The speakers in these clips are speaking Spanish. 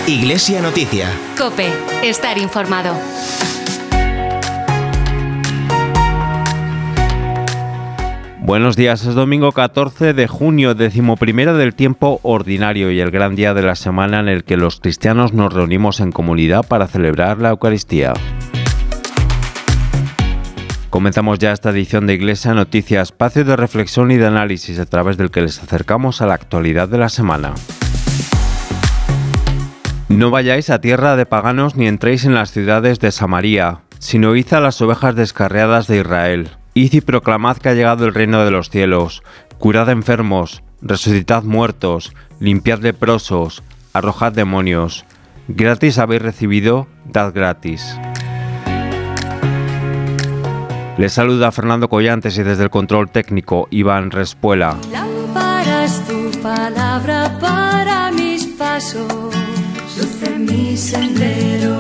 Iglesia Noticia. COPE. Estar informado. Buenos días, es domingo 14 de junio, 11º del tiempo ordinario y el gran día de la semana en el que los cristianos nos reunimos en comunidad para celebrar la Eucaristía. Comenzamos ya esta edición de Iglesia Noticia, espacio de reflexión y de análisis a través del que les acercamos a la actualidad de la semana. No vayáis a tierra de paganos ni entréis en las ciudades de Samaria, sino id a las ovejas descarriadas de Israel. Id y proclamad que ha llegado el reino de los cielos. Curad enfermos, resucitad muertos, limpiad leprosos, arrojad demonios. Gratis habéis recibido, dad gratis. Les saluda Fernando Collantes y desde el control técnico Iván Respuela. Lámpara es tu palabra para mis pasos, luz en mi sendero.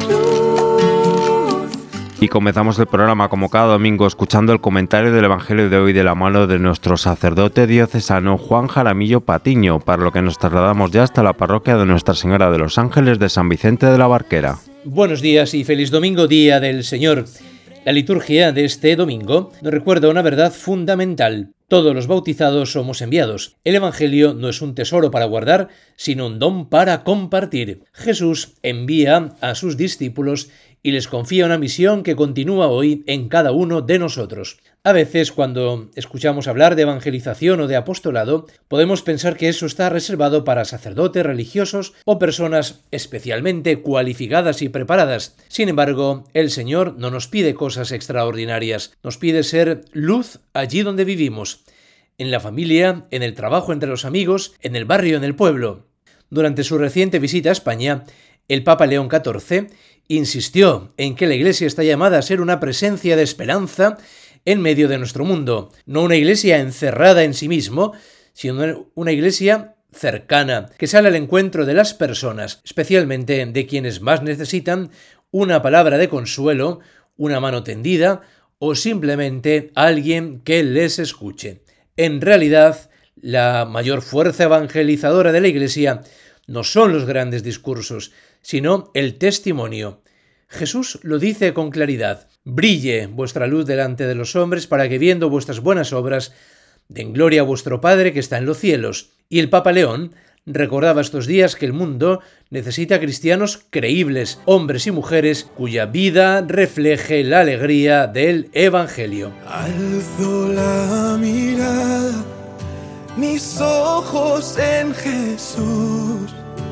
Y comenzamos el programa como cada domingo escuchando el comentario del Evangelio de hoy de la mano de nuestro sacerdote diocesano Juan Jaramillo Patiño, para lo que nos trasladamos ya hasta la parroquia de Nuestra Señora de los Ángeles de San Vicente de la Barquera. Buenos días y feliz domingo, Día del Señor. La liturgia de este domingo nos recuerda una verdad fundamental. Todos los bautizados somos enviados. El Evangelio no es un tesoro para guardar, sino un don para compartir. Jesús envía a sus discípulos y les confía una misión que continúa hoy en cada uno de nosotros. A veces, cuando escuchamos hablar de evangelización o de apostolado, podemos pensar que eso está reservado para sacerdotes, religiosos o personas especialmente cualificadas y preparadas. Sin embargo, el Señor no nos pide cosas extraordinarias, nos pide ser luz allí donde vivimos, en la familia, en el trabajo entre los amigos, en el barrio, en el pueblo. Durante su reciente visita a España, el Papa León XIV insistió en que la Iglesia está llamada a ser una presencia de esperanza en medio de nuestro mundo, no una iglesia encerrada en sí mismo, sino una iglesia cercana, que sale al encuentro de las personas, especialmente de quienes más necesitan una palabra de consuelo, una mano tendida o simplemente alguien que les escuche. En realidad, la mayor fuerza evangelizadora de la Iglesia no son los grandes discursos, sino el testimonio. Jesús lo dice con claridad: brille vuestra luz delante de los hombres para que viendo vuestras buenas obras den gloria a vuestro Padre que está en los cielos. Y el Papa León recordaba estos días que el mundo necesita cristianos creíbles, hombres y mujeres cuya vida refleje la alegría del Evangelio. Alzo la mirada, mis ojos en Jesús.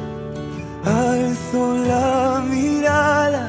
Alzo la mirada,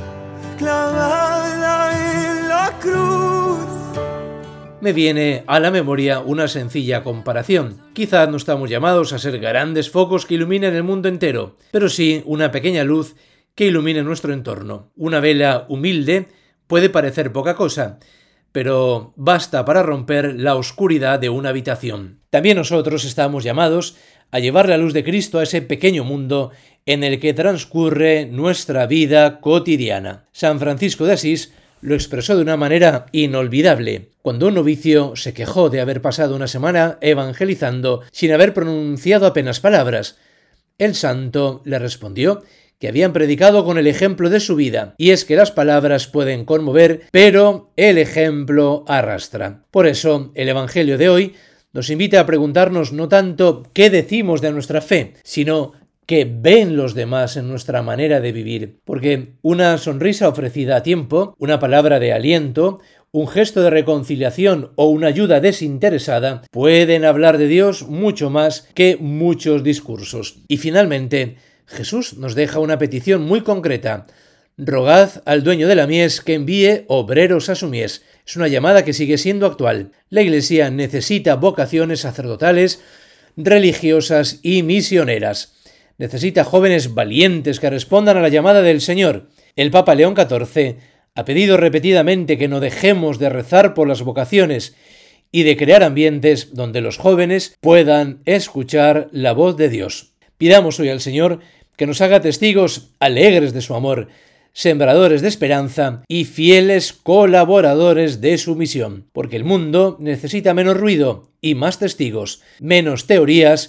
clavada en la cruz. Me viene a la memoria una sencilla comparación. Quizás no estamos llamados a ser grandes focos que iluminen el mundo entero, pero sí una pequeña luz que ilumine nuestro entorno. Una vela humilde puede parecer poca cosa, pero basta para romper la oscuridad de una habitación. También nosotros estamos llamados a llevar la luz de Cristo a ese pequeño mundo en el que transcurre nuestra vida cotidiana. San Francisco de Asís lo expresó de una manera inolvidable, cuando un novicio se quejó de haber pasado una semana evangelizando sin haber pronunciado apenas palabras. El santo le respondió que habían predicado con el ejemplo de su vida, y es que las palabras pueden conmover, pero el ejemplo arrastra. Por eso, el Evangelio de hoy nos invita a preguntarnos no tanto qué decimos de nuestra fe, sino qué ven los demás en nuestra manera de vivir. Porque una sonrisa ofrecida a tiempo, una palabra de aliento, un gesto de reconciliación o una ayuda desinteresada pueden hablar de Dios mucho más que muchos discursos. Y finalmente, Jesús nos deja una petición muy concreta: rogad al dueño de la mies que envíe obreros a su mies. Es una llamada que sigue siendo actual. La Iglesia necesita vocaciones sacerdotales, religiosas y misioneras. Necesita jóvenes valientes que respondan a la llamada del Señor. El Papa León XIV ha pedido repetidamente que no dejemos de rezar por las vocaciones y de crear ambientes donde los jóvenes puedan escuchar la voz de Dios. Pidamos hoy al Señor que nos haga testigos alegres de su amor, sembradores de esperanza y fieles colaboradores de su misión, porque el mundo necesita menos ruido y más testigos, menos teorías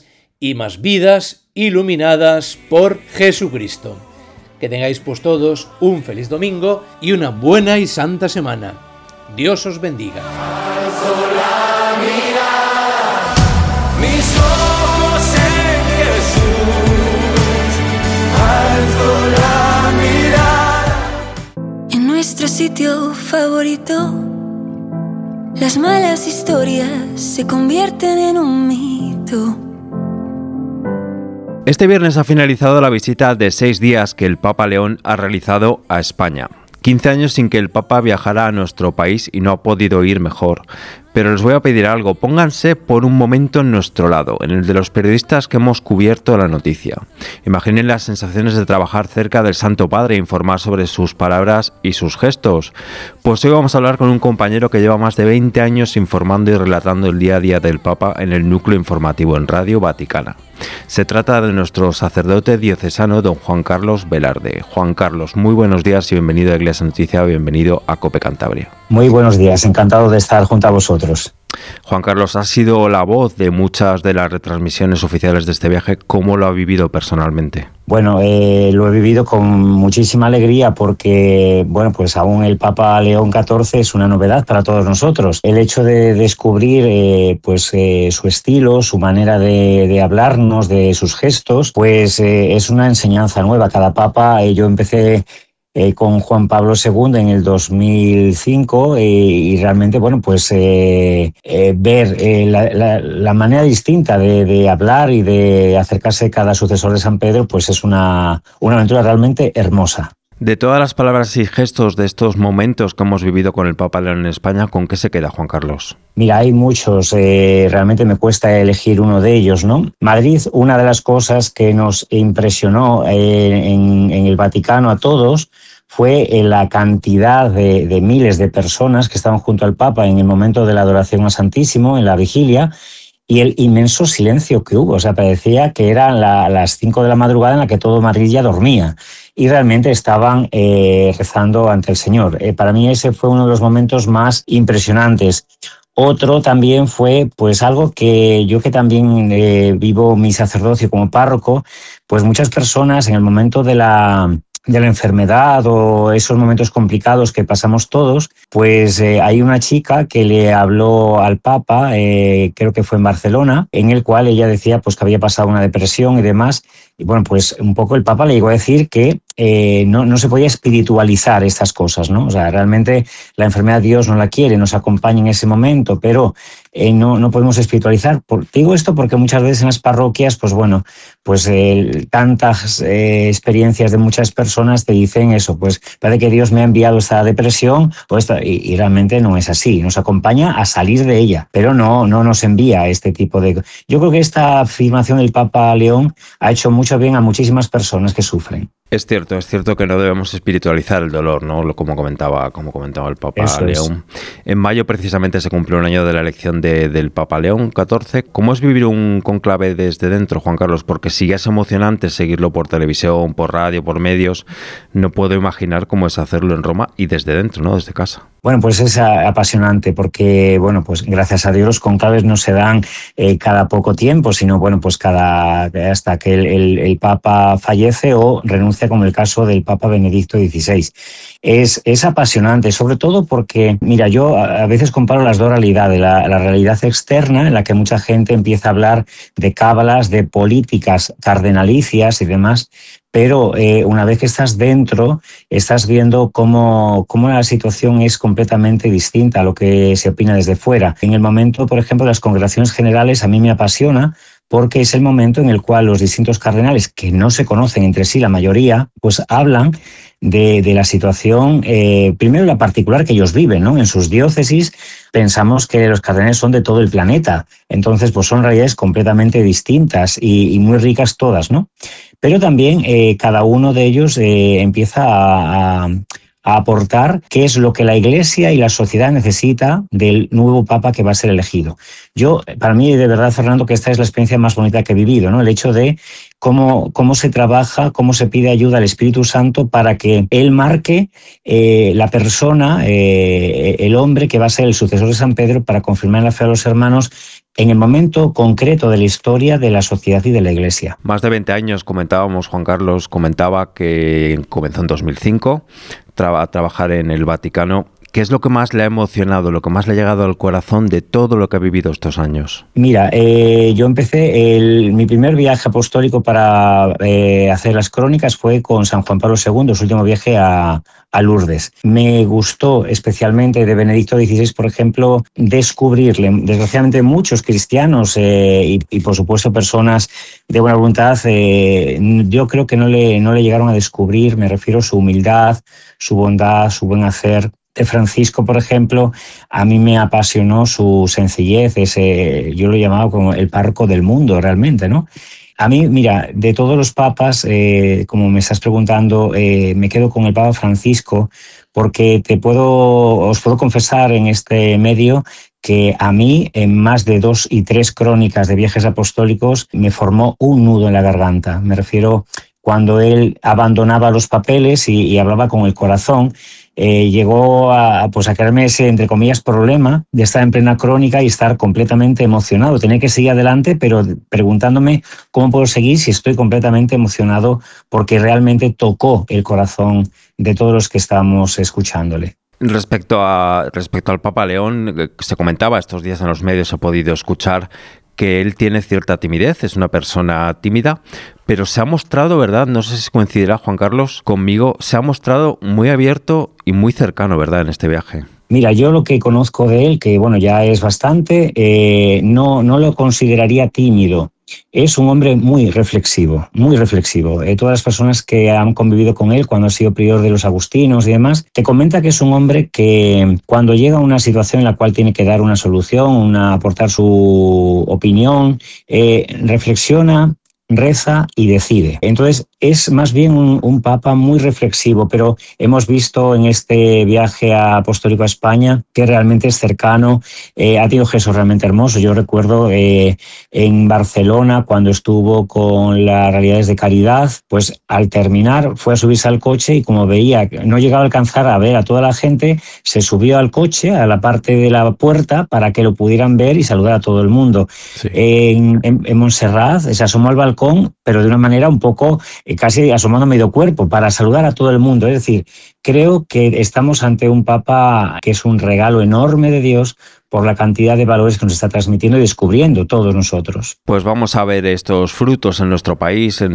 y más vidas iluminadas por Jesucristo. Que tengáis pues todos un feliz domingo y una buena y santa semana. Dios os bendiga. Alzo la mirada, mis ojos en Jesús. Alzo la mirada. En nuestro sitio favorito, las malas historias se convierten en un mito. Este viernes ha finalizado la visita de 6 días que el Papa León ha realizado a España. 15 años sin que el Papa viajara a nuestro país y no ha podido ir mejor. Pero les voy a pedir algo, pónganse por un momento en nuestro lado, en el de los periodistas que hemos cubierto la noticia. Imaginen las sensaciones de trabajar cerca del Santo Padre e informar sobre sus palabras y sus gestos. Pues hoy vamos a hablar con un compañero que lleva más de 20 años informando y relatando el día a día del Papa en el núcleo informativo en Radio Vaticana. Se trata de nuestro sacerdote diocesano, don Juan Carlos Velarde. Juan Carlos, muy buenos días y bienvenido a Iglesia Noticia, bienvenido a COPE Cantabria. Muy buenos días, encantado de estar junto a vosotros. Juan Carlos, ha sido la voz de muchas de las retransmisiones oficiales de este viaje. ¿Cómo lo ha vivido personalmente? Bueno, lo he vivido con muchísima alegría porque, bueno, pues aún el Papa León XIV es una novedad para todos nosotros. El hecho de descubrir su estilo, su manera de hablarnos, de sus gestos, pues es una enseñanza nueva. Cada Papa, yo empecé con Juan Pablo II en el 2005 y realmente, bueno, pues ver la manera distinta de hablar y de acercarse a cada sucesor de San Pedro, pues es una aventura realmente hermosa. De todas las palabras y gestos de estos momentos que hemos vivido con el Papa León en España, ¿con qué se queda, Juan Carlos? Mira, hay muchos, realmente me cuesta elegir uno de ellos, ¿no? Madrid, una de las cosas que nos impresionó en el Vaticano a todos fue la cantidad de miles de personas que estaban junto al Papa en el momento de la adoración al Santísimo, en la vigilia, y el inmenso silencio que hubo. O sea, parecía que eran las 5 de la madrugada en la que todo Madrid ya dormía. Y realmente estaban rezando ante el Señor. Para mí ese fue uno de los momentos más impresionantes. Otro también fue pues algo que yo, que también vivo mi sacerdocio como párroco, pues muchas personas en el momento de la enfermedad o esos momentos complicados que pasamos todos, pues hay una chica que le habló al Papa, creo que fue en Barcelona, en el cual ella decía pues que había pasado una depresión y demás. Y bueno, pues un poco el Papa le llegó a decir que no se podía espiritualizar estas cosas, ¿no? O sea, realmente la enfermedad Dios no la quiere, nos acompaña en ese momento, pero no podemos espiritualizar. Digo esto porque muchas veces en las parroquias, pues bueno, pues tantas experiencias de muchas personas te dicen eso, pues parece que Dios me ha enviado esta depresión y realmente no es así. Nos acompaña a salir de ella, pero no nos envía este tipo de... Yo creo que esta afirmación del Papa León ha hecho mucho bien a muchísimas personas que sufren. Es cierto que no debemos espiritualizar el dolor, ¿no? Como comentaba el Papa León. En mayo precisamente se cumplió un año de la elección del Papa León XIV. ¿Cómo es vivir un conclave desde dentro, Juan Carlos? Porque si ya es emocionante seguirlo por televisión, por radio, por medios, no puedo imaginar cómo es hacerlo en Roma y desde dentro, ¿no? Desde casa. Bueno, pues es apasionante porque, bueno, pues gracias a Dios los conclaves no se dan cada poco tiempo, sino, bueno, pues hasta que el Papa fallece o renuncia, como el caso del Papa Benedicto XVI. Es apasionante, sobre todo porque, mira, yo a veces comparo las dos realidades, la realidad externa, en la que mucha gente empieza a hablar de cábalas, de políticas cardenalicias y demás, pero una vez que estás dentro, estás viendo cómo la situación es completamente distinta a lo que se opina desde fuera. En el momento, por ejemplo, de las congregaciones generales, a mí me apasiona porque es el momento en el cual los distintos cardenales, que no se conocen entre sí, la mayoría, pues hablan de la situación, primero la particular que ellos viven, ¿no? En sus diócesis pensamos que los cardenales son de todo el planeta, entonces pues son realidades completamente distintas y muy ricas todas, ¿no? Pero también cada uno de ellos empieza a aportar qué es lo que la Iglesia y la sociedad necesita del nuevo Papa que va a ser elegido. Para mí, de verdad, Fernando, que esta es la experiencia más bonita que he vivido, ¿no? El hecho de cómo se trabaja, cómo se pide ayuda al Espíritu Santo para que Él marque la persona, el hombre que va a ser el sucesor de San Pedro, para confirmar en la fe a los hermanos en el momento concreto de la historia de la sociedad y de la Iglesia. Más de 20 años comentábamos, Juan Carlos comentaba que comenzó en 2005 a trabajar en el Vaticano. ¿Qué es lo que más le ha emocionado, lo que más le ha llegado al corazón de todo lo que ha vivido estos años? Mira, yo empecé, mi primer viaje apostólico para hacer las crónicas fue con San Juan Pablo II, su último viaje a Lourdes. Me gustó especialmente de Benedicto XVI, por ejemplo, descubrirle. Desgraciadamente muchos cristianos y por supuesto personas de buena voluntad, yo creo que no le llegaron a descubrir, me refiero a su humildad, su bondad, su buen hacer. De Francisco, por ejemplo, a mí me apasionó su sencillez, yo lo llamaba como el párroco del mundo realmente, ¿no? A mí, mira, de todos los papas, como me estás preguntando, me quedo con el Papa Francisco porque os puedo confesar en este medio que a mí, en más de 2 y 3 crónicas de viajes apostólicos, me formó un nudo en la garganta. Me refiero cuando él abandonaba los papeles y hablaba con el corazón. Llegó a crearme ese, entre comillas, problema de estar en plena crónica y estar completamente emocionado. Tenía que seguir adelante, pero preguntándome cómo puedo seguir si estoy completamente emocionado porque realmente tocó el corazón de todos los que estábamos escuchándole. Respecto al Papa León, se comentaba estos días en los medios, he podido escuchar que él tiene cierta timidez, es una persona tímida, pero se ha mostrado, ¿verdad? No sé si coincidirá Juan Carlos conmigo, se ha mostrado muy abierto y muy cercano, ¿verdad?, en este viaje. Mira, yo lo que conozco de él, que bueno, ya es bastante, no lo consideraría tímido. Es un hombre muy reflexivo, muy reflexivo. Todas las personas que han convivido con él cuando ha sido prior de los agustinos y demás, te comenta que es un hombre que cuando llega a una situación en la cual tiene que dar una solución, aportar su opinión, reflexiona, reza y decide. Entonces es más bien un papa muy reflexivo, pero hemos visto en este viaje apostólico a España que realmente es cercano, ha tenido gestos realmente hermosos. Yo recuerdo en Barcelona cuando estuvo con las realidades de caridad, pues al terminar fue a subirse al coche y como veía que no llegaba a alcanzar a ver a toda la gente, se subió al coche, a la parte de la puerta para que lo pudieran ver y saludar a todo el mundo. Sí. En Montserrat se asomó al balcón, pero de una manera un poco casi asomando medio cuerpo para saludar a todo el mundo. Es decir, creo que estamos ante un papa que es un regalo enorme de Dios por la cantidad de valores que nos está transmitiendo y descubriendo todos nosotros. Pues vamos a ver estos frutos en nuestro país, en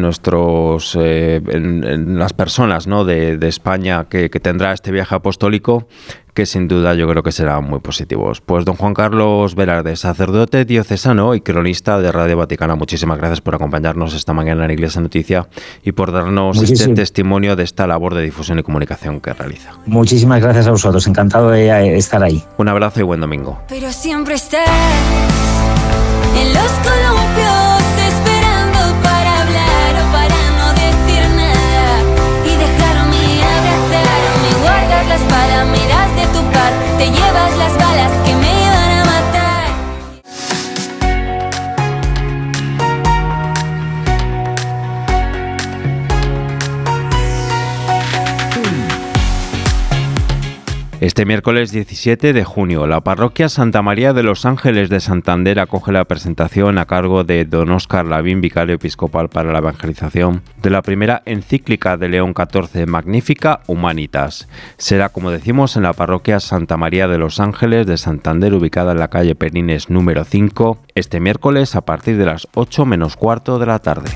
las personas, ¿no?, de España que tendrá este viaje apostólico, que sin duda yo creo que serán muy positivos. Pues don Juan Carlos Velarde, sacerdote diocesano y cronista de Radio Vaticana, muchísimas gracias por acompañarnos esta mañana en Iglesia Noticia y por darnos este testimonio de esta labor de difusión y comunicación que realiza. Muchísimas gracias a vosotros, encantado de estar ahí. Un abrazo y buen domingo. Pero siempre estás en los columpios esperando para hablar o para no decir nada y dejarme abrazarme, guardas la espada, me das de tu par, te llevas las balas que me iban a matar. Este miércoles 17 de junio, la parroquia Santa María de los Ángeles de Santander acoge la presentación a cargo de don Óscar Lavín, vicario episcopal para la evangelización, de la primera encíclica de León XIV, Magnificat Humanitas. Será, como decimos, en la parroquia Santa María de los Ángeles de Santander, ubicada en la calle Perines número 5, este miércoles a partir de las 8 menos cuarto de la tarde.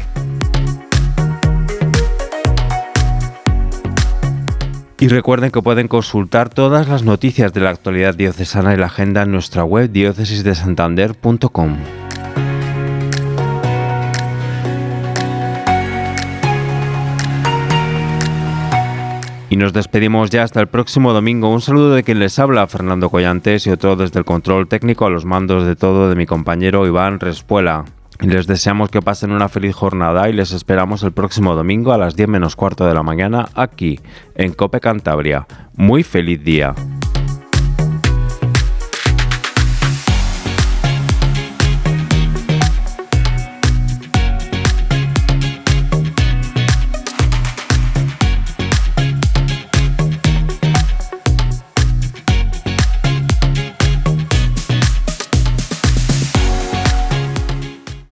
Y recuerden que pueden consultar todas las noticias de la actualidad diocesana y la agenda en nuestra web diócesisdesantander.com. Y nos despedimos ya hasta el próximo domingo. Un saludo de quien les habla, Fernando Collantes, y otro desde el control técnico a los mandos de todo de mi compañero Iván Respuela. Y les deseamos que pasen una feliz jornada y les esperamos el próximo domingo a las 10 menos cuarto de la mañana aquí, en COPE Cantabria. Muy feliz día.